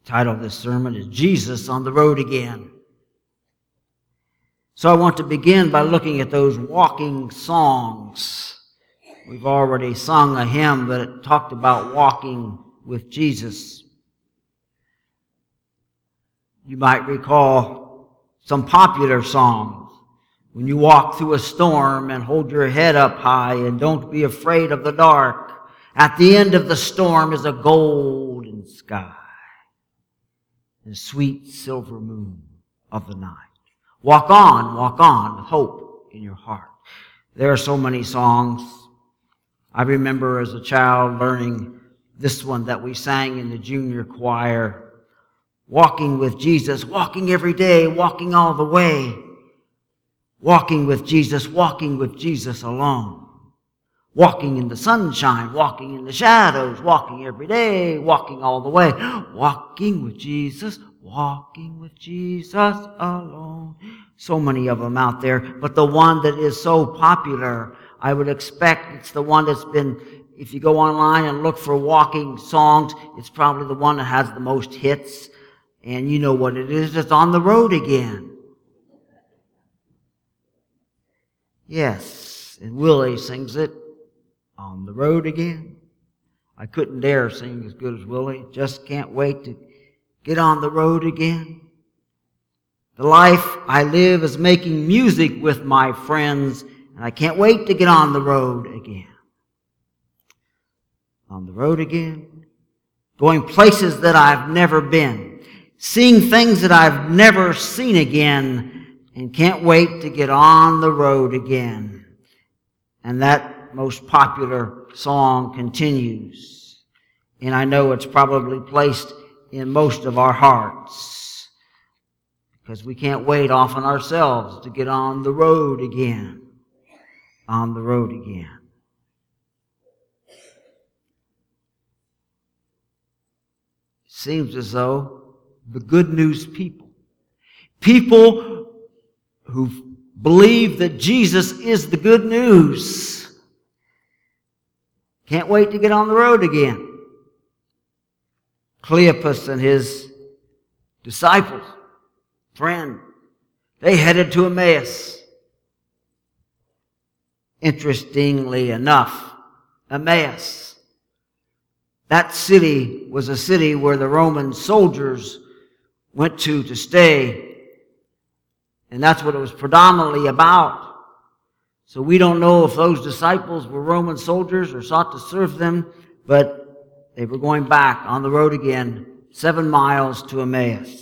title of this sermon is Jesus on the Road Again. So I want to begin by looking at those walking songs. We've already sung a hymn that talked about walking with Jesus. You might recall some popular songs. When you walk through a storm and hold your head up high and don't be afraid of the dark, at the end of the storm is a golden sky, the sweet silver moon of the night. Walk on with hope in your heart. There are so many songs. I remember as a child learning this one that we sang in the junior choir. Walking with Jesus, walking every day, walking all the way. Walking with Jesus alone. Walking in the sunshine, walking in the shadows, walking every day, walking all the way. Walking with Jesus alone. So many of them out there, but the one that is so popular, I would expect it's the one that's been, if you go online and look for walking songs, it's probably the one that has the most hits. And you know what it is, it's On the Road Again. Yes, and Willie sings it, On the Road Again. I couldn't dare sing as good as Willie, just can't wait to get on the road again. The life I live is making music with my friends, and I can't wait to get on the road again. On the road again, going places that I've never been, seeing things that I've never seen again, and can't wait to get on the road again. And that most popular song continues. And I know it's probably placed in most of our hearts, because we can't wait often ourselves to get on the road again. On the road again. It seems as though the good news people who believe that Jesus is the good news, can't wait to get on the road again. Cleopas and his disciples, friend, they headed to Emmaus. Interestingly enough, Emmaus, that city was a city where the Roman soldiers went to stay. And that's what it was predominantly about. So we don't know if those disciples were Roman soldiers or sought to serve them, but they were going back on the road again, 7 miles to Emmaus.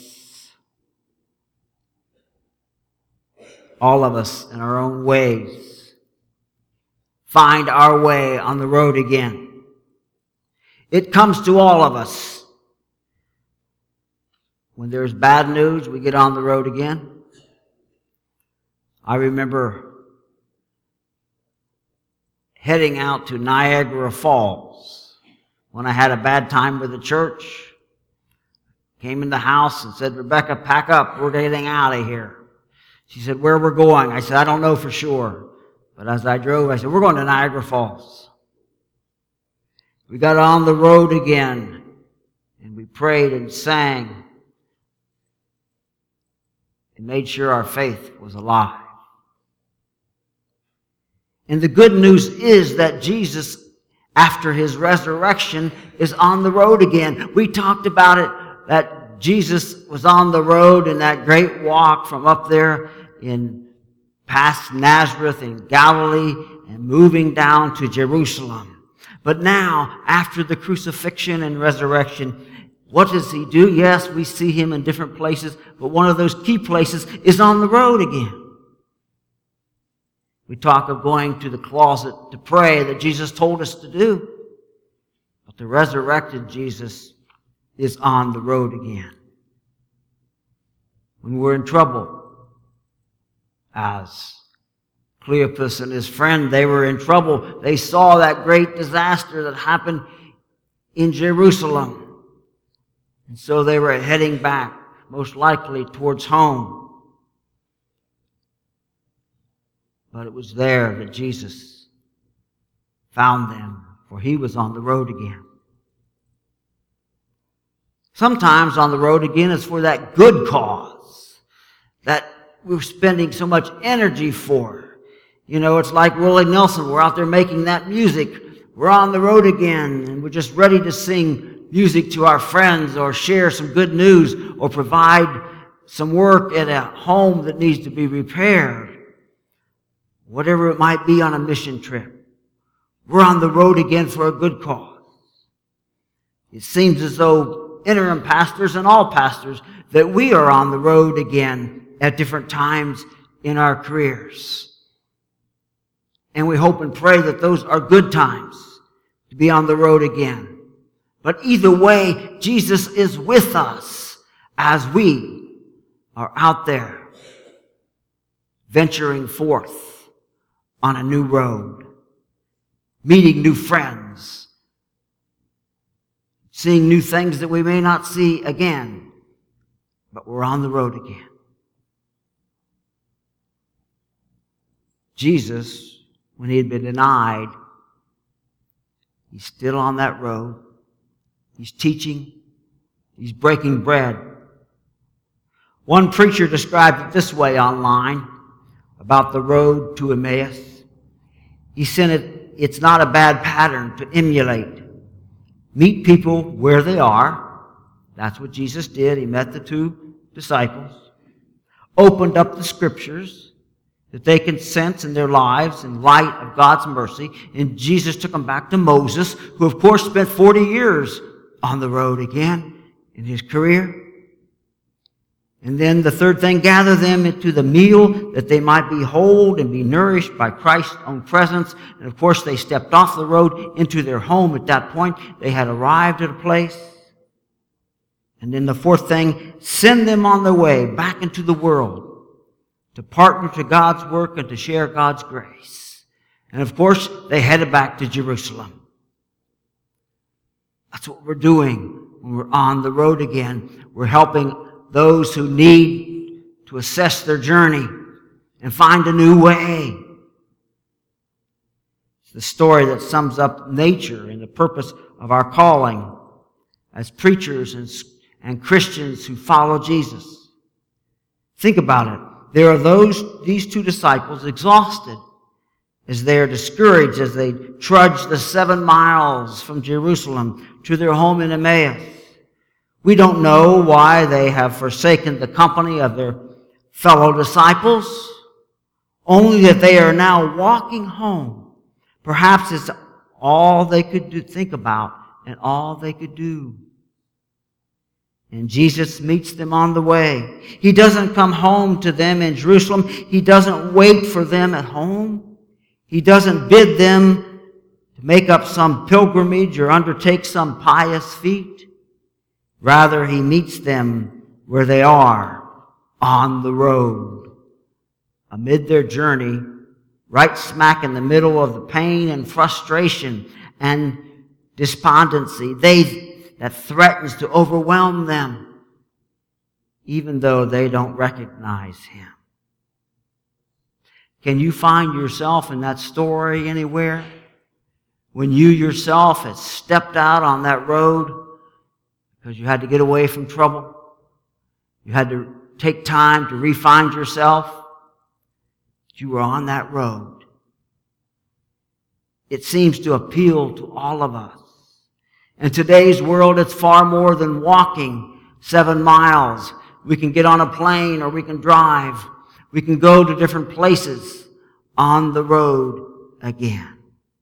All of us in our own ways find our way on the road again. It comes to all of us. When there's bad news, we get on the road again. I remember heading out to Niagara Falls when I had a bad time with the church. Came in the house and said, Rebecca, pack up. We're getting out of here. She said, where we're going? I said, I don't know for sure. But as I drove, I said, we're going to Niagara Falls. We got on the road again, and we prayed and sang and made sure our faith was alive. And the good news is that Jesus, after his resurrection, is on the road again. We talked about it, that Jesus was on the road in that great walk from up there in past Nazareth in Galilee and moving down to Jerusalem. But now, after the crucifixion and resurrection, what does he do? Yes, we see him in different places, but one of those key places is on the road again. We talk of going to the closet to pray that Jesus told us to do. But the resurrected Jesus is on the road again. When we're in trouble, as Cleopas and his friend, they were in trouble. They saw that great disaster that happened in Jerusalem. And so they were heading back, most likely towards home. But it was there that Jesus found them, for he was on the road again. Sometimes on the road again is for that good cause that we're spending so much energy for. You know, it's like Willie Nelson. We're out there making that music. We're on the road again, and we're just ready to sing music to our friends or share some good news or provide some work at a home that needs to be repaired. Whatever it might be on a mission trip. We're on the road again for a good cause. It seems as though interim pastors and all pastors that we are on the road again at different times in our careers. And we hope and pray that those are good times to be on the road again. But either way, Jesus is with us as we are out there venturing forth on a new road, meeting new friends, seeing new things that we may not see again, but we're on the road again. Jesus, when he had been denied, he's still on that road. He's teaching. He's breaking bread. One preacher described it this way online about the road to Emmaus. He said it's not a bad pattern to emulate. Meet people where they are. That's what Jesus did. He met the two disciples, opened up the scriptures that they can sense in their lives in light of God's mercy. And Jesus took them back to Moses, who of course spent 40 years on the road again in his career. And then the third thing, gather them into the meal that they might be whole and be nourished by Christ's own presence. And of course they stepped off the road into their home at that point. They had arrived at a place. And then the fourth thing, send them on their way back into the world to partner to God's work and to share God's grace. And of course, they headed back to Jerusalem. That's what we're doing when we're on the road again. We're helping those who need to assess their journey and find a new way. It's the story that sums up nature and the purpose of our calling as preachers and Christians who follow Jesus. Think about it. There are these two disciples exhausted as they are discouraged as they trudge the 7 miles from Jerusalem to their home in Emmaus. We don't know why they have forsaken the company of their fellow disciples, only that they are now walking home. Perhaps it's all they could think about and all they could do. And Jesus meets them on the way. He doesn't come home to them in Jerusalem. He doesn't wait for them at home. He doesn't bid them to make up some pilgrimage or undertake some pious feat. Rather, he meets them where they are, on the road. Amid their journey, right smack in the middle of the pain and frustration and despondency that threatens to overwhelm them, even though they don't recognize him. Can you find yourself in that story anywhere? When you yourself had stepped out on that road because you had to get away from trouble? You had to take time to re-find yourself? You were on that road. It seems to appeal to all of us. In today's world, it's far more than walking 7 miles. We can get on a plane or we can drive. We can go to different places on the road again.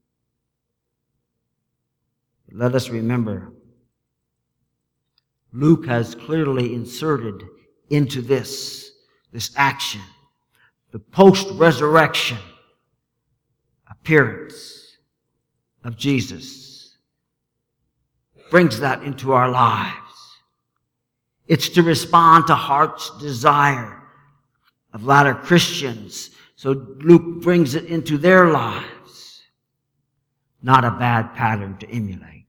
Let us remember, Luke has clearly inserted into this action the post-resurrection appearance of Jesus. Brings that into our lives. It's to respond to heart's desire of latter Christians. So Luke brings it into their lives. Not a bad pattern to emulate.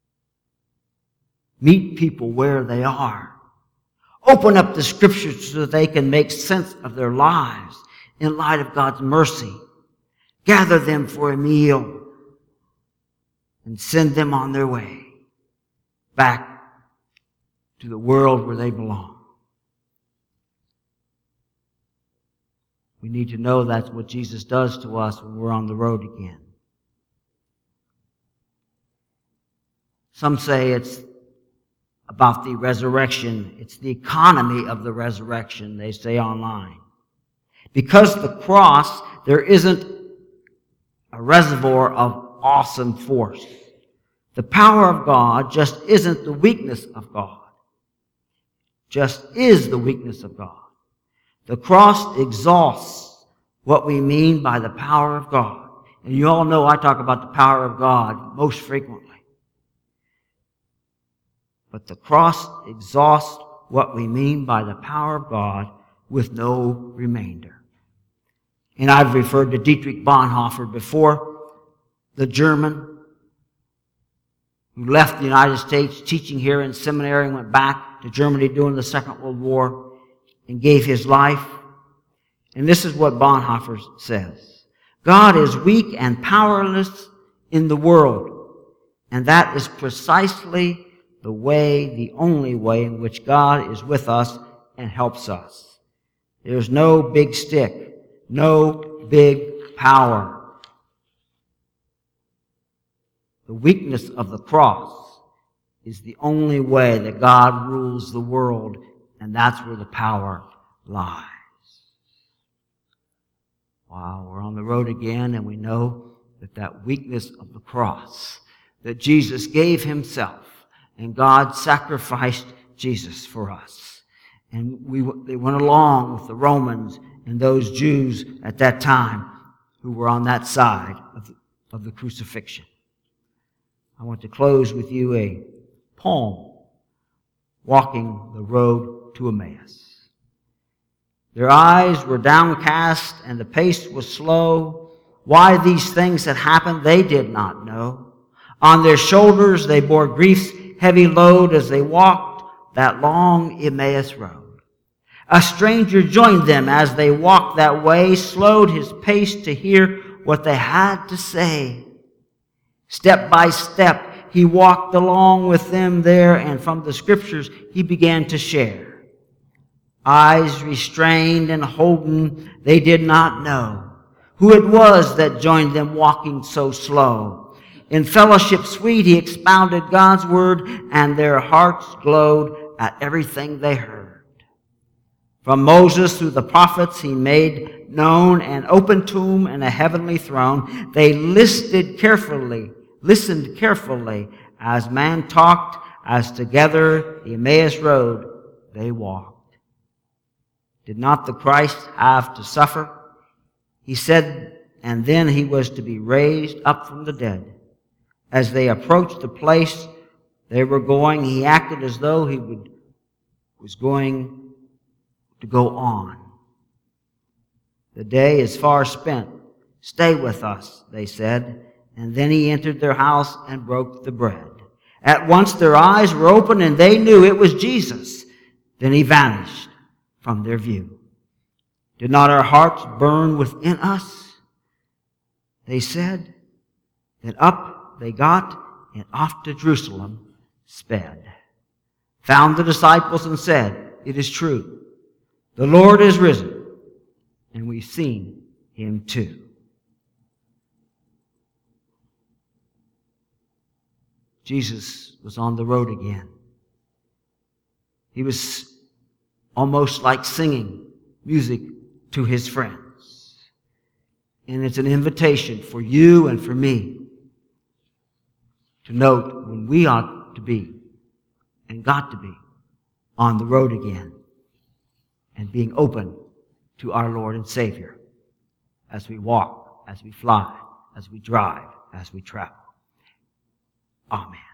Meet people where they are. Open up the scriptures so that they can make sense of their lives in light of God's mercy. Gather them for a meal and send them on their way back to the world where they belong. We need to know that's what Jesus does to us when we're on the road again. Some say it's about the resurrection. It's the economy of the resurrection, they say online. Because the cross, there isn't a reservoir of awesome force. The power of God just isn't the weakness of God. Just is the weakness of God. The cross exhausts what we mean by the power of God. And you all know I talk about the power of God most frequently. But the cross exhausts what we mean by the power of God with no remainder. And I've referred to Dietrich Bonhoeffer before, the German who left the United States teaching here in seminary and went back to Germany during the Second World War and gave his life. And this is what Bonhoeffer says. God is weak and powerless in the world, and that is precisely the only way in which God is with us and helps us. There's no big stick, no big power. The weakness of the cross is the only way that God rules the world, and that's where the power lies. Wow, we're on the road again, and we know that weakness of the cross, that Jesus gave himself, and God sacrificed Jesus for us. And they went along with the Romans and those Jews at that time who were on that side of the crucifixion. I want to close with you a poem, Walking the Road to Emmaus. Their eyes were downcast and the pace was slow. Why these things had happened, they did not know. On their shoulders they bore grief's heavy load as they walked that long Emmaus road. A stranger joined them as they walked that way, slowed his pace to hear what they had to say. Step by step, he walked along with them there, and from the scriptures he began to share. Eyes restrained and holden, they did not know who it was that joined them walking so slow. In fellowship sweet, he expounded God's word, and their hearts glowed at everything they heard. From Moses through the prophets, he made known an open tomb and a heavenly throne. They listened carefully as man talked, as together the Emmaus road they walked. Did not the Christ have to suffer? He said, and then he was to be raised up from the dead. As they approached the place they were going, he acted as though he was going to go on. The day is far spent. Stay with us, they said. And then he entered their house and broke the bread. At once their eyes were open and they knew it was Jesus. Then he vanished from their view. Did not our hearts burn within us? They said. Then up they got, and off to Jerusalem sped. Found the disciples and said, it is true. The Lord is risen, and we've seen him too. Jesus was on the road again. He was almost like singing music to his friends. And it's an invitation for you and for me to note when we ought to be and got to be on the road again and being open to our Lord and Savior as we walk, as we fly, as we drive, as we travel. Amen.